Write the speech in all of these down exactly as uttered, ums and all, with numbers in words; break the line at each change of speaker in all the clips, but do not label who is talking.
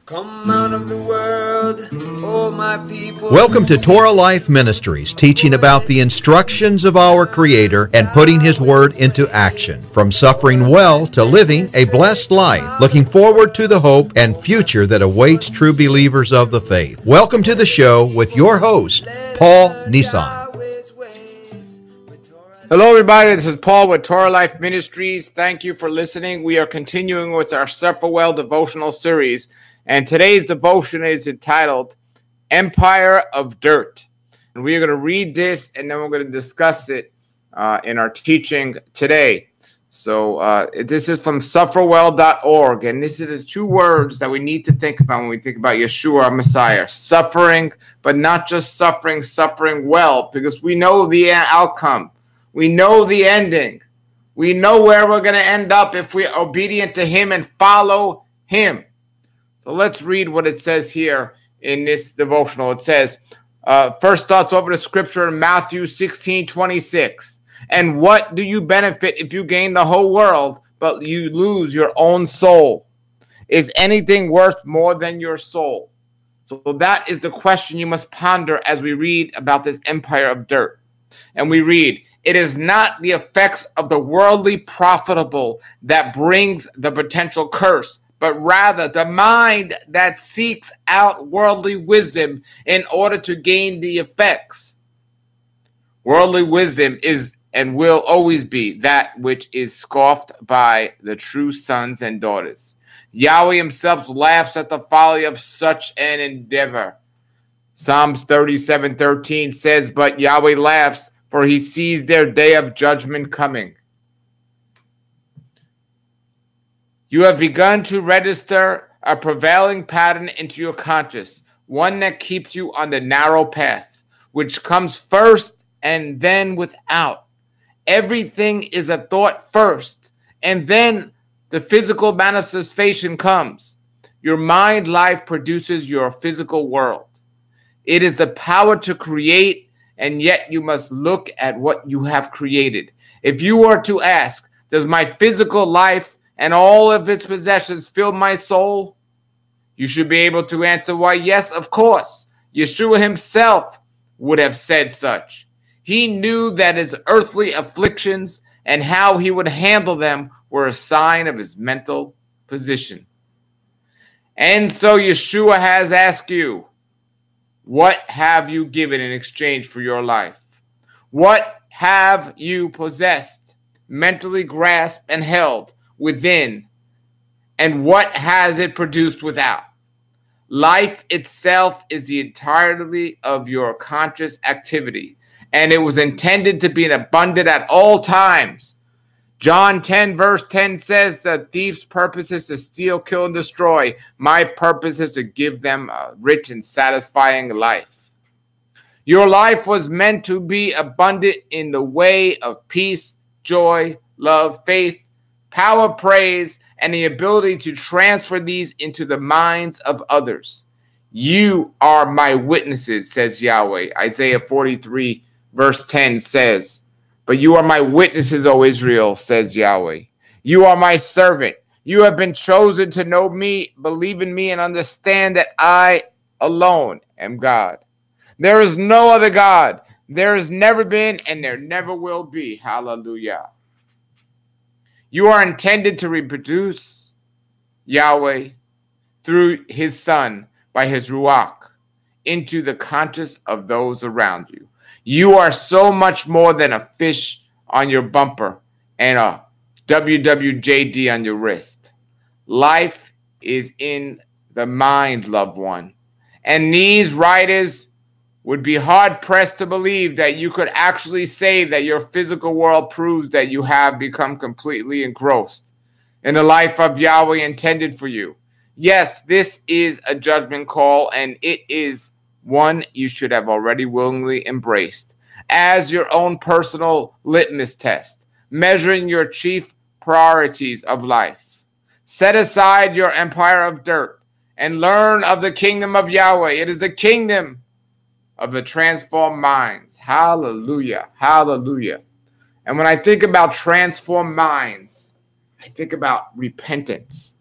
Come out of the world, oh my people.
Welcome to Torah Life Ministries, teaching about the instructions of our Creator and putting His Word into action. From suffering well to living a blessed life, looking forward to the hope and future that awaits true believers of the faith. Welcome to the show with your host, Paul Nissan.
Hello, everybody. This is Paul with Torah Life Ministries. Thank you for listening. We are continuing with our Suffer Well devotional series, and today's devotion is entitled Empire of Dirt. And we are going to read this, and then we're going to discuss it uh, in our teaching today. So uh, this is from suffer well dot org, and this is the two words that we need to think about when we think about Yeshua, our Messiah. Suffering, but not just suffering, suffering well, because we know the outcome. We know the ending. We know where we're going to end up if we're obedient to Him and follow Him. So let's read what it says here in this devotional. It says, uh, first starts over the scripture in Matthew sixteen twenty-six. And what do you benefit if you gain the whole world, but you lose your own soul? Is anything worth more than your soul? So that is the question you must ponder as we read about this empire of dirt. And we read, it is not the effects of the worldly profitable that brings the potential curse, but rather the mind that seeks out worldly wisdom in order to gain the effects. Worldly wisdom is and will always be that which is scoffed by the true sons and daughters. Yahweh himself laughs at the folly of such an endeavor. Psalms thirty-seven thirteen says, but Yahweh laughs, for he sees their day of judgment coming. You have begun to register a prevailing pattern into your conscience, one that keeps you on the narrow path, which comes first and then without. Everything is a thought first, and then the physical manifestation comes. Your mind life produces your physical world. It is the power to create, and yet you must look at what you have created. If you were to ask, does my physical life and all of its possessions fill my soul? You should be able to answer, why, yes, of course. Yeshua himself would have said such. He knew that his earthly afflictions and how he would handle them were a sign of his mental position. And so Yeshua has asked you, what have you given in exchange for your life? What have you possessed, mentally grasped and held within? And what has it produced without? Life itself is the entirety of your conscious activity, and it was intended to be abundant at all times. John ten verse ten says the thief's purpose is to steal, kill, and destroy. My purpose is to give them a rich and satisfying life. Your life was meant to be abundant in the way of peace, joy, love, faith, power, praise, and the ability to transfer these into the minds of others. You are my witnesses, says Yahweh. Isaiah forty-three verse ten says, but you are my witnesses, O Israel, says Yahweh. You are my servant. You have been chosen to know me, believe in me, and understand that I alone am God. There is no other God. There has never been, and there never will be. Hallelujah. You are intended to reproduce Yahweh through his Son by his Ruach into the conscience of those around you. You are so much more than a fish on your bumper and a W W J D on your wrist. Life is in the mind, loved one. And these writers would be hard-pressed to believe that you could actually say that your physical world proves that you have become completely engrossed in the life of Yahweh intended for you. Yes, this is a judgment call, and it is one you should have already willingly embraced as your own personal litmus test, measuring your chief priorities of life. Set aside your empire of dirt and learn of the kingdom of Yahweh. It is the kingdom of the transformed minds. Hallelujah. Hallelujah. And when I think about transformed minds, I think about repentance.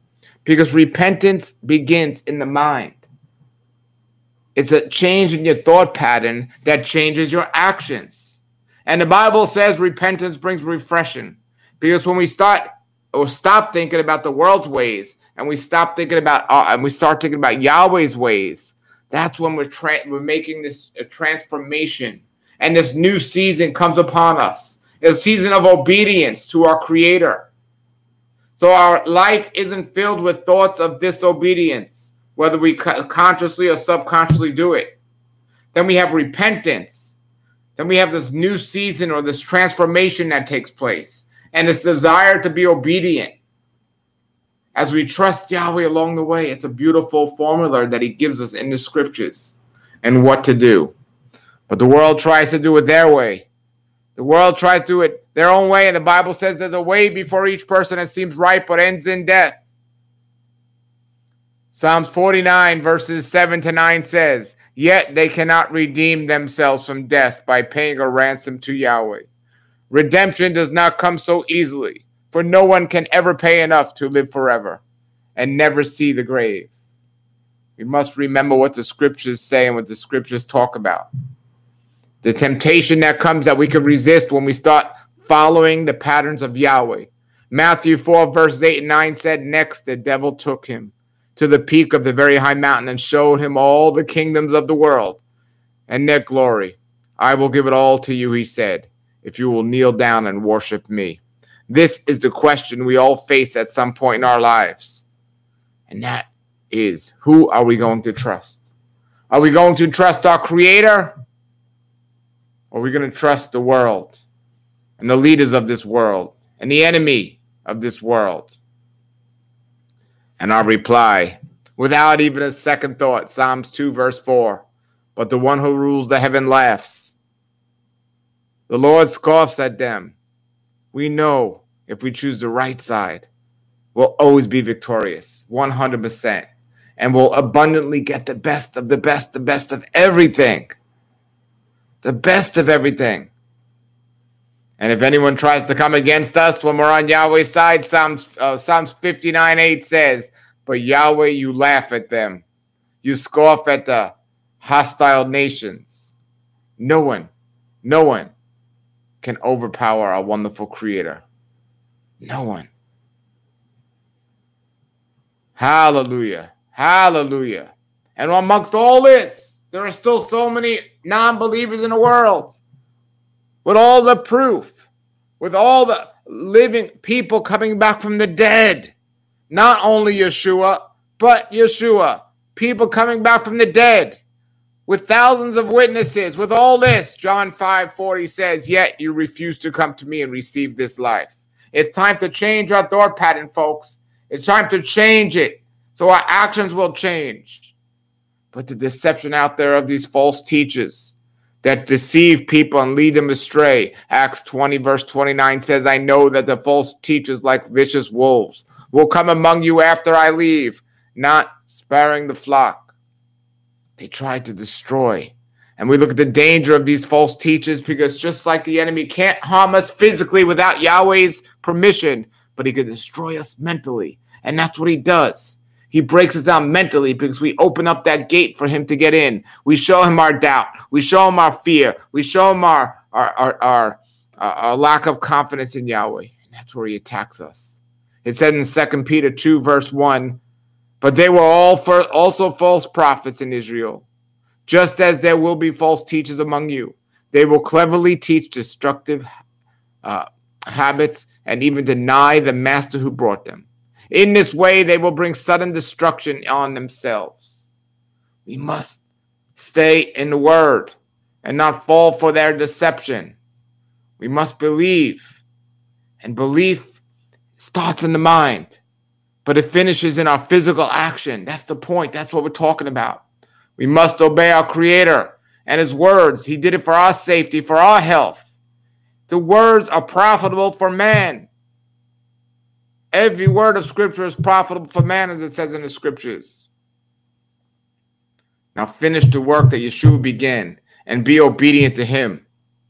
because repentance begins in the mind. It's a change in your thought pattern that changes your actions. And the Bible says repentance brings refreshing, because when we start or stop thinking about the world's ways and we stop thinking about uh, and we start thinking about Yahweh's ways, that's when we're tra- we're making this a transformation, and this new season comes upon us. It's a season of obedience to our Creator. So our life isn't filled with thoughts of disobedience, whether we consciously or subconsciously do it. Then we have repentance. Then we have this new season or this transformation that takes place, and this desire to be obedient. As we trust Yahweh along the way, it's a beautiful formula that he gives us in the scriptures and what to do. But the world tries to do it their way. The world tries to do it their own way, and the Bible says there's a way before each person that seems right but ends in death. Psalms forty-nine verses seven to nine says, "Yet they cannot redeem themselves from death by paying a ransom to Yahweh. Redemption does not come so easily, for no one can ever pay enough to live forever and never see the grave." We must remember what the scriptures say and what the scriptures talk about. The temptation that comes that we can resist when we start following the patterns of Yahweh. Matthew four verses eight and nine said, "Next the devil took him to the peak of the very high mountain and showed him all the kingdoms of the world and their glory. I will give it all to you," he said, "if you will kneel down and worship me." This is the question we all face at some point in our lives. And that is, who are we going to trust? Are we going to trust our Creator? Or are we going to trust the world and the leaders of this world and the enemy of this world? And our reply, without even a second thought, Psalms two verse four, "But the one who rules the heaven laughs. The Lord scoffs at them." We know if we choose the right side, we'll always be victorious, one hundred percent. And we'll abundantly get the best of the best, the best of everything. The best of everything. And if anyone tries to come against us when we're on Yahweh's side, Psalms, uh, Psalms fifty-nine eight says, "But Yahweh, you laugh at them. You scoff at the hostile nations." No one, no one can overpower our wonderful Creator. No one. Hallelujah. Hallelujah. And amongst all this, there are still so many non-believers in the world. With all the proof, with all the living people coming back from the dead. Not only Yeshua, but Yeshua. People coming back from the dead. With thousands of witnesses. With all this, John five forty says, "Yet you refuse to come to me and receive this life." It's time to change our thought pattern, folks. It's time to change it so our actions will change. But the deception out there of these false teachers that deceive people and lead them astray. Acts twenty verse twenty-nine says, "I know that the false teachers, like vicious wolves, will come among you after I leave, not sparing the flock." They tried to destroy. And we look at the danger of these false teachers, because just like the enemy can't harm us physically without Yahweh's permission, but he can destroy us mentally. And that's what he does. He breaks us down mentally because we open up that gate for him to get in. We show him our doubt. We show him our fear. We show him our, our, our, our, our lack of confidence in Yahweh. And that's where he attacks us. It said in Second Peter two verse one, "But they were all for, also false prophets in Israel. Just as there will be false teachers among you, they will cleverly teach destructive uh, habits and even deny the master who brought them. In this way, they will bring sudden destruction on themselves." We must stay in the word and not fall for their deception. We must believe, and belief starts in the mind, but it finishes in our physical action. That's the point. That's what we're talking about. We must obey our Creator and his words. He did it for our safety, for our health. The words are profitable for man. Every word of Scripture is profitable for man, as it says in the Scriptures. Now finish the work that Yeshua began and be obedient to him.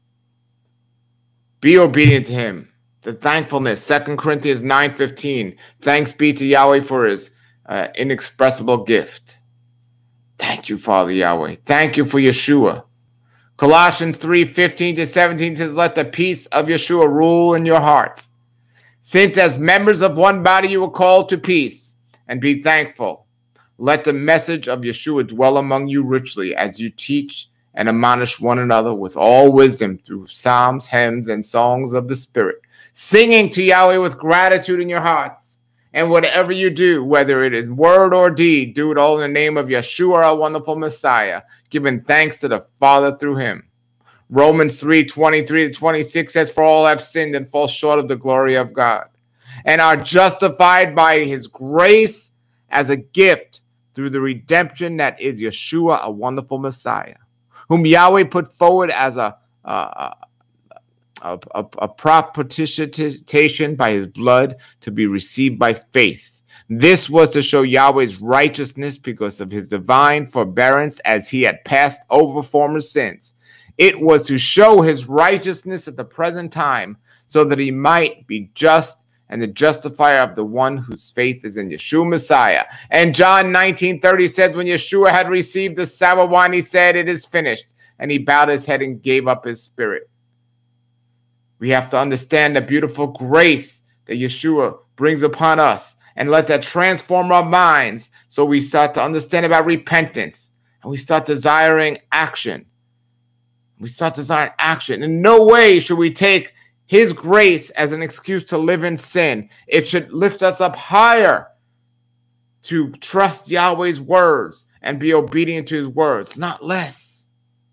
Be obedient to him. The thankfulness, Second Corinthians nine fifteen. "Thanks be to Yahweh for his uh, inexpressible gift. Thank you, Father Yahweh. Thank you for Yeshua. Colossians three fifteen to seventeen says, let the peace of Yeshua rule in your hearts. Since as members of one body you were called to peace, and be thankful. Let the message of Yeshua dwell among you richly as you teach and admonish one another with all wisdom through psalms, hymns, and songs of the Spirit, singing to Yahweh with gratitude in your hearts. And whatever you do, whether it is word or deed, do it all in the name of Yeshua, our wonderful Messiah, giving thanks to the Father through him. Romans three twenty-three to twenty-six says, for all have sinned and fall short of the glory of God, and are justified by his grace as a gift through the redemption that is Yeshua, a wonderful Messiah, whom Yahweh put forward as a, a, a, a, a propitiation by his blood to be received by faith. This was to show Yahweh's righteousness because of his divine forbearance as he had passed over former sins. It was to show his righteousness at the present time so that he might be just and the justifier of the one whose faith is in Yeshua Messiah. And John nineteen thirty says, when Yeshua had received the sour wine, he said, it is finished. And he bowed his head and gave up his spirit. We have to understand the beautiful grace that Yeshua brings upon us and let that transform our minds so we start to understand about repentance and we start desiring action. We start desiring action. In no way should we take his grace as an excuse to live in sin. It should lift us up higher to trust Yahweh's words and be obedient to his words, not less.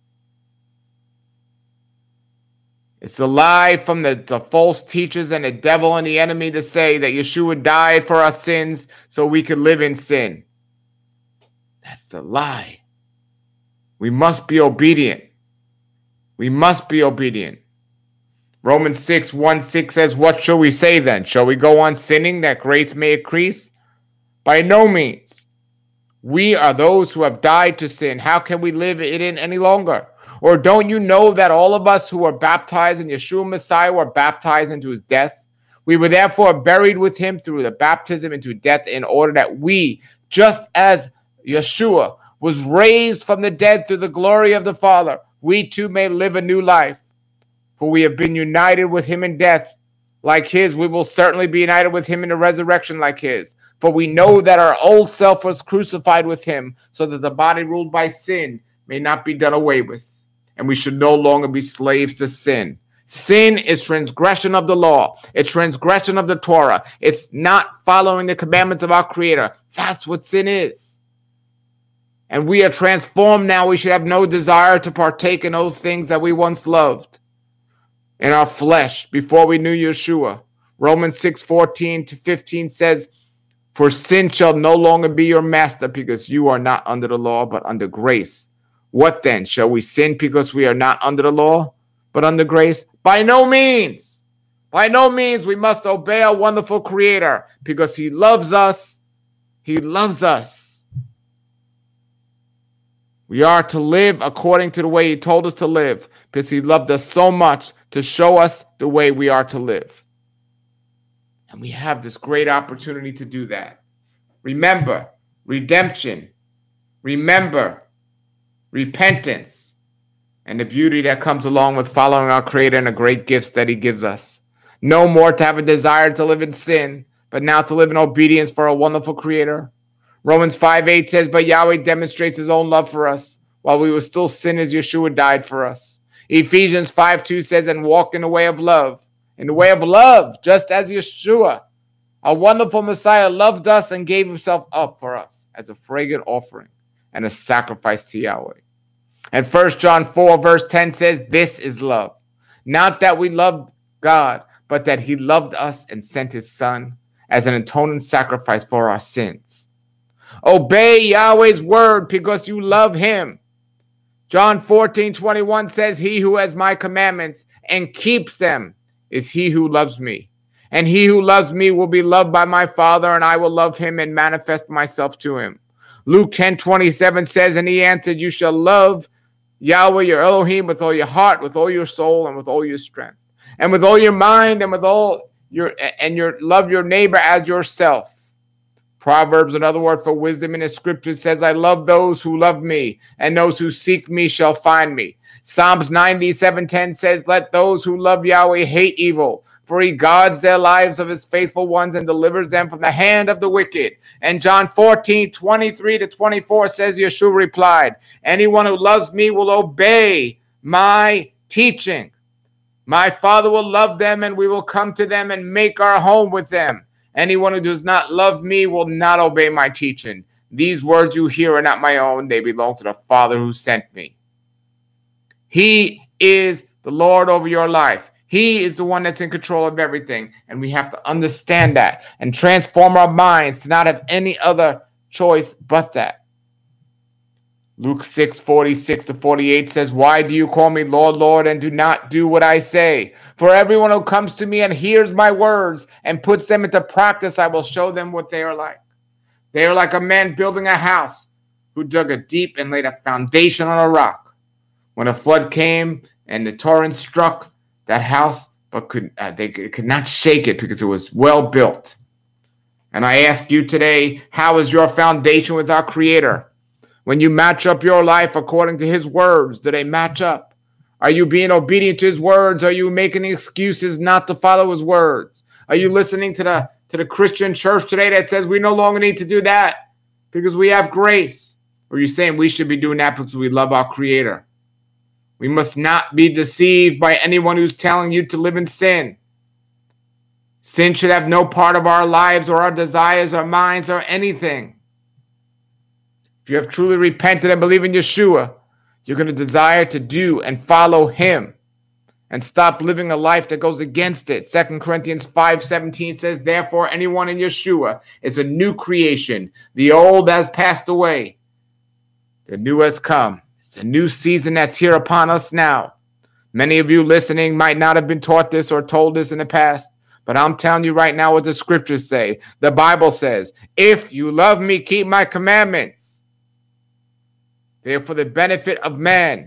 It's a lie from the, the false teachers and the devil and the enemy to say that Yeshua died for our sins so we could live in sin. That's the lie. We must be obedient. We must be obedient. Romans six, one, six says, what shall we say then? Shall we go on sinning that grace may increase? By no means. We are those who have died to sin. How can we live it in any longer? Or don't you know that all of us who were baptized in Yeshua Messiah were baptized into his death? We were therefore buried with him through the baptism into death, in order that we, just as Yeshua was raised from the dead through the glory of the Father, we too may live a new life. For we have been united with him in death like his. We will certainly be united with him in a resurrection like his. For we know that our old self was crucified with him, so that the body ruled by sin may not be done away with. And we should no longer be slaves to sin. Sin is transgression of the law. It's transgression of the Torah. It's not following the commandments of our Creator. That's what sin is. And we are transformed now. We should have no desire to partake in those things that we once loved in our flesh before we knew Yeshua. Romans six, fourteen to fifteen says, for sin shall no longer be your master, because you are not under the law, but under grace. What then? Shall we sin because we are not under the law, but under grace? By no means. By no means. We must obey our wonderful Creator because he loves us. He loves us. We are to live according to the way he told us to live, because he loved us so much to show us the way we are to live. And we have this great opportunity to do that. Remember, redemption. Remember, repentance. And the beauty that comes along with following our Creator and the great gifts that he gives us. No more to have a desire to live in sin, but now to live in obedience for a wonderful Creator. Romans five, eight says, but Yahweh demonstrates his own love for us. While we were still sinners, Yeshua died for us. Ephesians five, two says, and walk in the way of love. In the way of love, just as Yeshua, our wonderful Messiah, loved us and gave himself up for us as a fragrant offering and a sacrifice to Yahweh. And First John four, verse ten says, this is love. Not that we loved God, but that he loved us and sent his Son as an atoning sacrifice for our sins. Obey Yahweh's word because you love him. John fourteen, twenty-one says, he who has my commandments and keeps them is he who loves me. And he who loves me will be loved by my Father, and I will love him and manifest myself to him. Luke ten, twenty-seven says, and he answered, you shall love Yahweh your Elohim with all your heart, with all your soul, and with all your strength, and with all your mind, and with all your and your love your neighbor as yourself. Proverbs, another word for wisdom in the scripture, says, I love those who love me, and those who seek me shall find me. Psalms ninety-seven ten says, let those who love Yahweh hate evil, for he guards their lives of his faithful ones and delivers them from the hand of the wicked. And John fourteen twenty-three to twenty-four says, Yeshua replied, anyone who loves me will obey my teaching. My Father will love them, and we will come to them and make our home with them. Anyone who does not love me will not obey my teaching. These words you hear are not my own. They belong to the Father who sent me. He is the Lord over your life. He is the one that's in control of everything. And we have to understand that and transform our minds to not have any other choice but that. Luke six forty-six to forty-eight says, why do you call me Lord, Lord, and do not do what I say? For everyone who comes to me and hears my words and puts them into practice, I will show them what they are like. They are like a man building a house who dug a deep and laid a foundation on a rock. When a flood came and the torrent struck that house, but could uh, they could not shake it because it was well built. And I ask you today, how is your foundation with our Creator? When you match up your life according to his words, do they match up? Are you being obedient to his words? Are you making excuses not to follow his words? Are you listening to the, to the Christian church today that says we no longer need to do that because we have grace? Or are you saying we should be doing that because we love our Creator? We must not be deceived by anyone who's telling you to live in sin. Sin should have no part of our lives or our desires, our minds, or anything. If you have truly repented and believe in Yeshua, you're going to desire to do and follow him and stop living a life that goes against it. Second Corinthians five seventeen says, therefore, anyone in Yeshua is a new creation. The old has passed away. The new has come. It's a new season that's here upon us now. Many of you listening might not have been taught this or told this in the past, but I'm telling you right now what the scriptures say. The Bible says, if you love me, keep my commandments. They are for the benefit of man.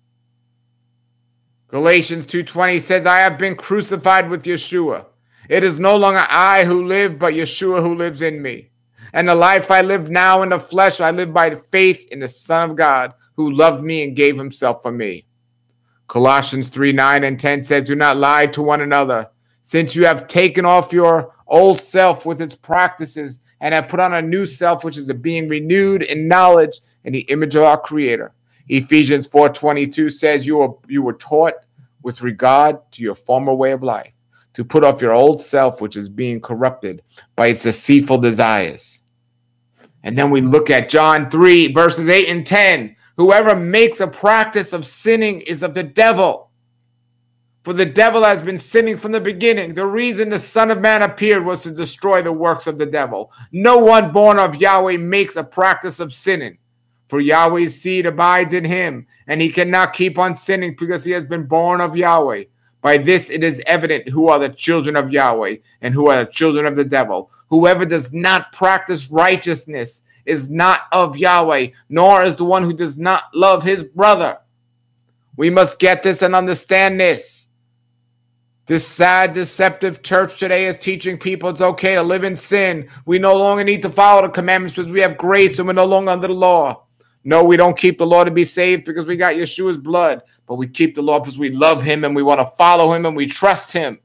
Galatians two twenty says, I have been crucified with Yeshua. It is no longer I who live, but Yeshua who lives in me. And the life I live now in the flesh, I live by faith in the Son of God, who loved me and gave himself for me. Colossians three nine and ten says, do not lie to one another, since you have taken off your old self with its practices and have put on a new self, which is a being renewed in knowledge in the image of our Creator. Ephesians four twenty-two says you were, you were taught with regard to your former way of life to put off your old self, which is being corrupted by its deceitful desires. And then we look at John three, verses eight and ten. Whoever makes a practice of sinning is of the devil. For the devil has been sinning from the beginning. The reason the Son of Man appeared was to destroy the works of the devil. No one born of Yahweh makes a practice of sinning. For Yahweh's seed abides in him, and he cannot keep on sinning because he has been born of Yahweh. By this it is evident who are the children of Yahweh and who are the children of the devil. Whoever does not practice righteousness is not of Yahweh, nor is the one who does not love his brother. We must get this and understand this. This sad, deceptive church today is teaching people it's okay to live in sin. We no longer need to follow the commandments because we have grace and we're no longer under the law. No, we don't keep the law to be saved because we got Yeshua's blood, but we keep the law because we love him and we want to follow him and we trust him.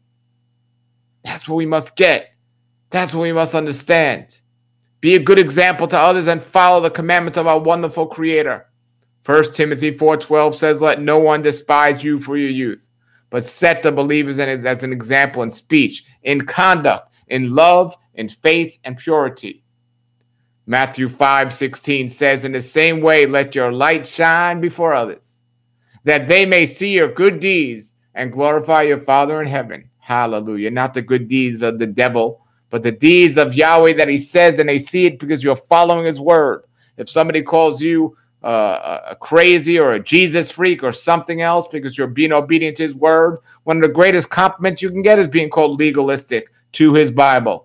That's what we must get. That's what we must understand. Be a good example to others and follow the commandments of our wonderful Creator. First Timothy four twelve says, let no one despise you for your youth, but set the believers as, as an example in speech, in conduct, in love, in faith, and purity. Matthew five sixteen says, in the same way, let your light shine before others, that they may see your good deeds and glorify your Father in heaven. Hallelujah. Not the good deeds of the devil, but the deeds of Yahweh that he says, and they see it because you're following his word. If somebody calls you uh, a crazy or a Jesus freak or something else because you're being obedient to his word, one of the greatest compliments you can get is being called legalistic to his Bible.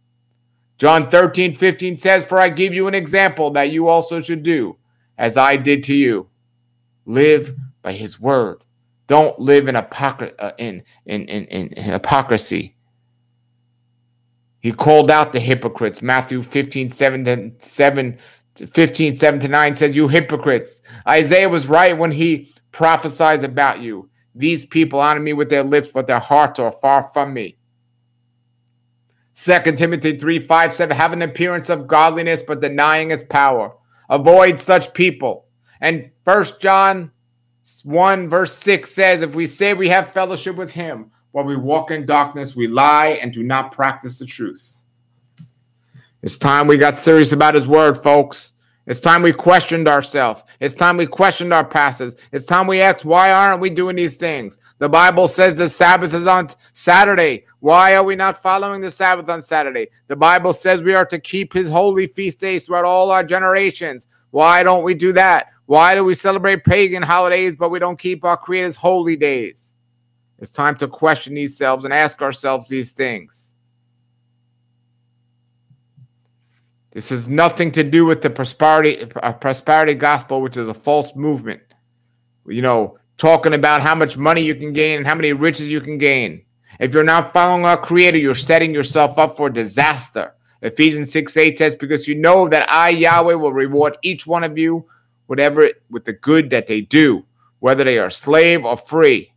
John thirteen fifteen says, for I give you an example that you also should do, as I did to you. Live by his word. Don't live in, hypocr- uh, in, in, in, in hypocrisy. He called out the hypocrites. Matthew fifteen, seven to seven, fifteen, seven to nine says, you hypocrites. Isaiah was right when he prophesies about you. These people honor me with their lips, but their hearts are far from me. Second Timothy three, five, seven, have an appearance of godliness, but denying its power. Avoid such people. And First John one, verse six says, if we say we have fellowship with him, while we walk in darkness, we lie and do not practice the truth. It's time we got serious about his word, folks. It's time we questioned ourselves. It's time we questioned our pastors. It's time we asked, why aren't we doing these things? The Bible says the Sabbath is on Saturday. Why are we not following the Sabbath on Saturday? The Bible says we are to keep his holy feast days throughout all our generations. Why don't we do that? Why do we celebrate pagan holidays, but we don't keep our Creator's holy days? It's time to question these selves and ask ourselves these things. This has nothing to do with the prosperity, uh, prosperity gospel, which is a false movement. You know, talking about how much money you can gain and how many riches you can gain. If you're not following our Creator, you're setting yourself up for disaster. Ephesians six, eight says, because you know that I, Yahweh, will reward each one of you whatever with the good that they do, whether they are slave or free.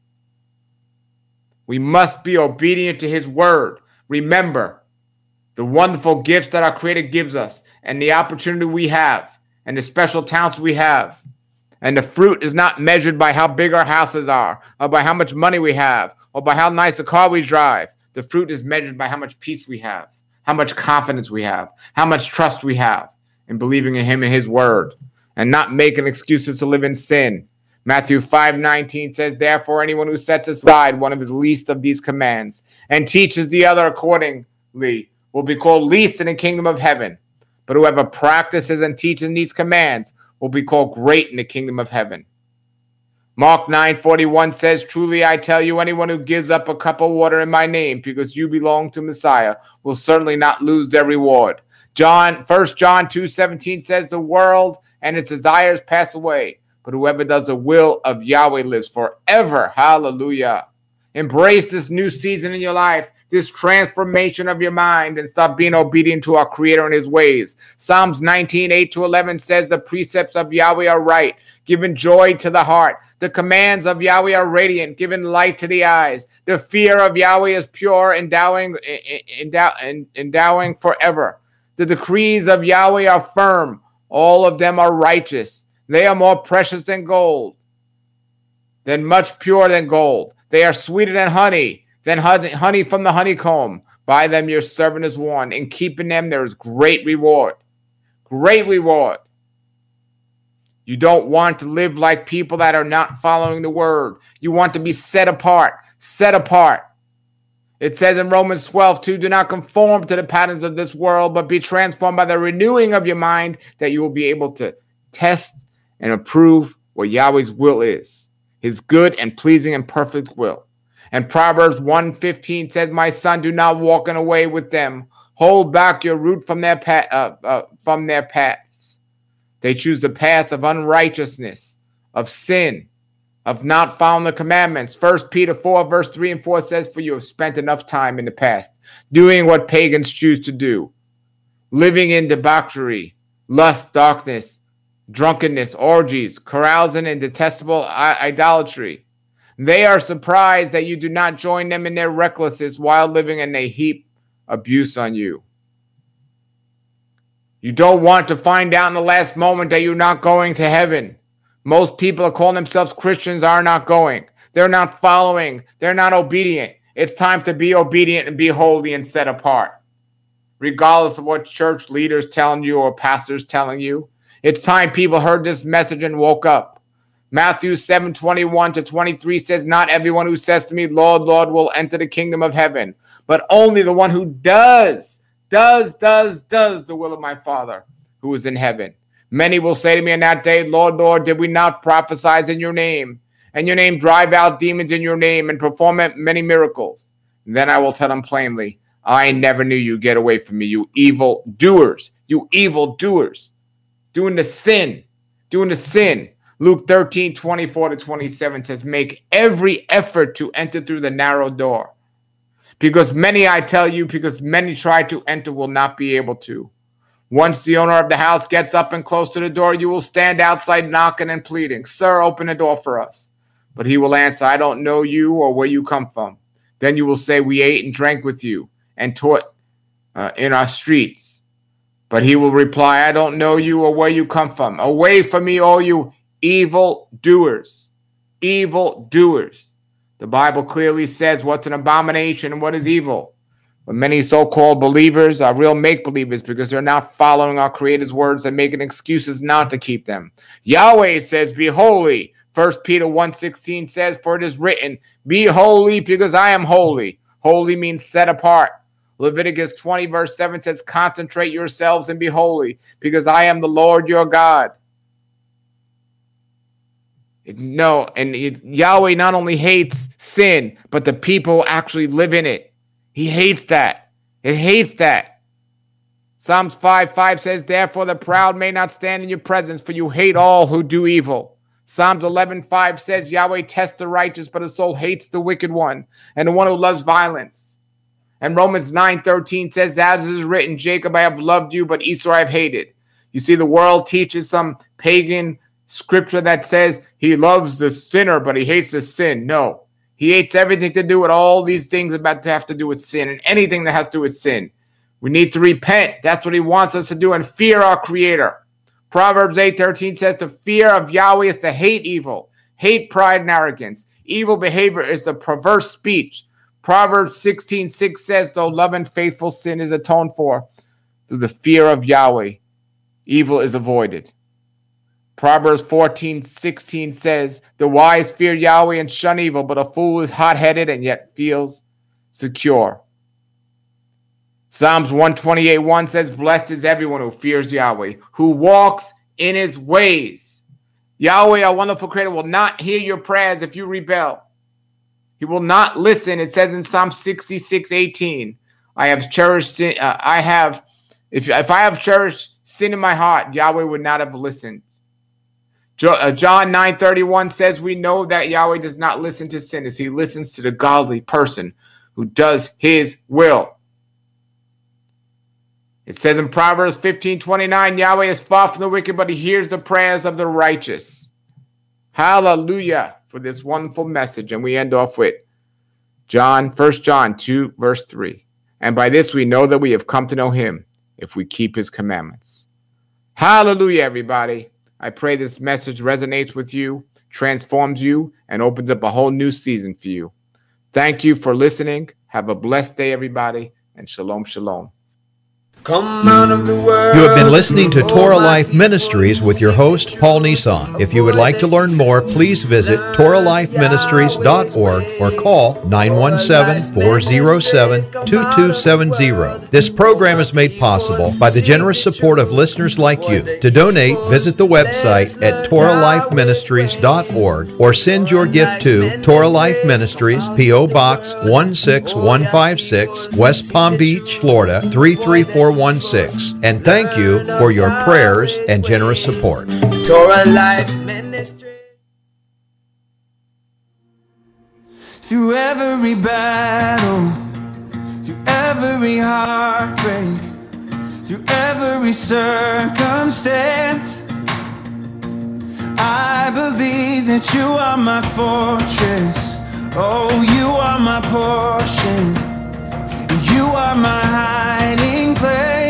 We must be obedient to his word. Remember the wonderful gifts that our Creator gives us and the opportunity we have and the special talents we have. And the fruit is not measured by how big our houses are or by how much money we have or by how nice a car we drive. The fruit is measured by how much peace we have, how much confidence we have, how much trust we have in believing in him and his word and not making excuses to live in sin. Matthew five nineteen says, therefore, anyone who sets aside one of his least of these commands and teaches the other accordingly will be called least in the kingdom of heaven. But whoever practices and teaches these commands will be called great in the kingdom of heaven. Mark nine forty-one says, truly I tell you, anyone who gives up a cup of water in my name because you belong to Messiah will certainly not lose their reward. John, First John two seventeen says, the world and its desires pass away, but whoever does the will of Yahweh lives forever. Hallelujah. Embrace this new season in your life, this transformation of your mind, and stop being obedient to our Creator and his ways. Psalms nineteen, eight to eleven says, the precepts of Yahweh are right, giving joy to the heart. The commands of Yahweh are radiant, giving light to the eyes. The fear of Yahweh is pure, endowing, endow, endowing forever. The decrees of Yahweh are firm. All of them are righteous. They are more precious than gold, than much pure than gold. They are sweeter than honey, than honey from the honeycomb. By them your servant is warned. In keeping them there is great reward. Great reward. You don't want to live like people that are not following the word. You want to be set apart. Set apart. It says in Romans twelve two, do not conform to the patterns of this world, but be transformed by the renewing of your mind, that you will be able to test and approve what Yahweh's will is, his good and pleasing and perfect will. And Proverbs one fifteen says, my son, do not walk in a way with them. Hold back your root from their path, uh, uh, from their paths. They choose the path of unrighteousness, of sin, of not following the commandments. First Peter four, verse three and four says, for you have spent enough time in the past doing what pagans choose to do, living in debauchery, lust, darkness, drunkenness, orgies, carousing, and detestable idolatry. They are surprised that you do not join them in their recklessness while living, and they heap abuse on you. You don't want to find out in the last moment that you're not going to heaven. Most people that call themselves Christians are not going. They're not following. They're not obedient. It's time to be obedient and be holy and set apart. Regardless of what church leaders telling you or pastors telling you, it's time people heard this message and woke up. Matthew seven twenty-one to twenty-three says, not everyone who says to me, Lord, Lord, will enter the kingdom of heaven, but only the one who does, does, does, does the will of my Father who is in heaven. Many will say to me in that day, Lord, Lord, did we not prophesy in your name, and your name drive out demons in your name and perform many miracles? And then I will tell them plainly, I never knew you. Get away from me, you evil doers, you evil doers, doing the sin, doing the sin. Luke thirteen, twenty-four to twenty-seven says, make every effort to enter through the narrow door, Because many, I tell you, because many try to enter will not be able to. Once the owner of the house gets up and close to the door, you will stand outside knocking and pleading, "Sir, open the door for us." But he will answer, "I don't know you or where you come from." Then you will say, "We ate and drank with you and taught uh, in our streets." But he will reply, "I don't know you or where you come from. Away from me, all you evil doers." Evil doers. The Bible clearly says what's an abomination and what is evil. But many so-called believers are real make-believers because they're not following our Creator's words and making excuses not to keep them. Yahweh says, "Be holy." First Peter one sixteen says, "For it is written, be holy because I am holy." Holy means set apart. Leviticus twenty verse seven says, "Concentrate yourselves and be holy because I am the Lord your God." No, and it, Yahweh not only hates sin, but the people actually live in it. He hates that. It hates that. Psalms five five says, "Therefore the proud may not stand in your presence, for you hate all who do evil." Psalms eleven five says, "Yahweh tests the righteous, but his soul hates the wicked one and the one who loves violence." And Romans nine thirteen says, "As it is written, Jacob I have loved you, but Esau I have hated." You see, the world teaches some pagan scripture that says he loves the sinner, but he hates the sin. No, he hates everything to do with all these things about to have to do with sin and anything that has to do with sin. We need to repent. That's what he wants us to do and fear our Creator. Proverbs eight thirteen says the fear of Yahweh is to hate evil, hate pride and arrogance. Evil behavior is the perverse speech. Proverbs sixteen six says, though love and faithful sin is atoned for, through the fear of Yahweh, evil is avoided. Proverbs fourteen sixteen says, the wise fear Yahweh and shun evil, but a fool is hot-headed and yet feels secure. Psalms one twenty-eight one says, blessed is everyone who fears Yahweh, who walks in his ways. Yahweh, our wonderful Creator, will not hear your prayers if you rebel. He will not listen. It says in Psalm sixty-six eighteen, I have cherished sin, uh, I have, if, if I have cherished sin in my heart, Yahweh would not have listened. John nine thirty-one says we know that Yahweh does not listen to sinners. He listens to the godly person who does his will. It says in Proverbs fifteen twenty-nine, Yahweh is far from the wicked, but he hears the prayers of the righteous. Hallelujah for this wonderful message. And we end off with John, First John two, verse three. And by this we know that we have come to know him if we keep his commandments. Hallelujah, everybody. I pray this message resonates with you, transforms you, and opens up a whole new season for you. Thank you for listening. Have a blessed day, everybody, and shalom, shalom.
Come out of the world.
You have been listening to Torah Life Ministries with your host, Paul Nissan. If you would like to learn more, please visit torah life ministries dot org or call nine one seven, four zero seven, two two seven zero. This program is made possible by the generous support of listeners like you. To donate, visit the website at torah life ministries dot org or send your gift to Torah Life Ministries, P O Box one six one five six, West Palm Beach, Florida three three four one six. And thank you for your prayers and generous support.
Torah Life Ministry.
Through every battle, through every heartbreak, through every circumstance, I believe that you are my fortress. Oh, you are my portion. You are my hiding place.